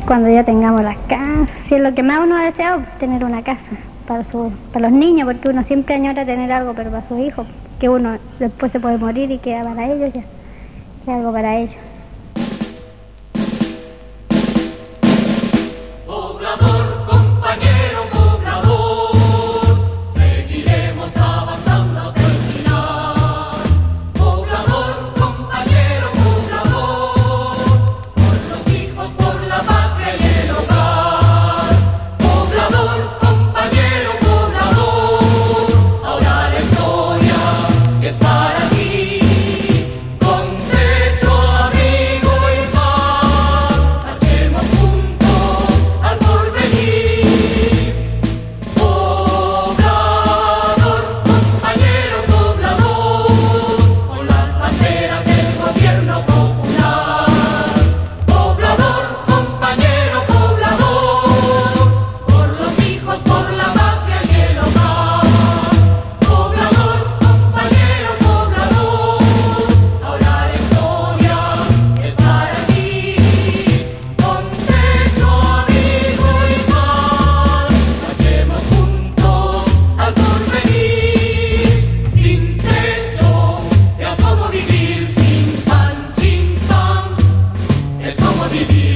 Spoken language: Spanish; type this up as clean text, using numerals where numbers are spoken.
cuando ya tengamos las casas. Si es lo que más uno ha deseado, tener una casa para los niños, porque uno siempre añora tener algo, pero para sus hijos, que uno después se puede morir y queda para ellos ya, que algo para ellos. Poblador, compañero poblador, seguiremos avanzando hasta el final. Poblador, compañero poblador, por los hijos, por la patria y el hogar. Poblador, compañero poblador, ahora la historia es para ti. Con techo, abrigo y paz, marchemos juntos al porvenir. Poblador, compañero poblador, con las banderas del gobierno popular. Poblador, compañero poblador, por los hijos, por la patria y el hogar. Poblador, compañero poblador, ahora la historia es para ti. Con techo, abrigo y paz, marchemos juntos al porvenir. Sin techo es como vivir sin pan, es como vivir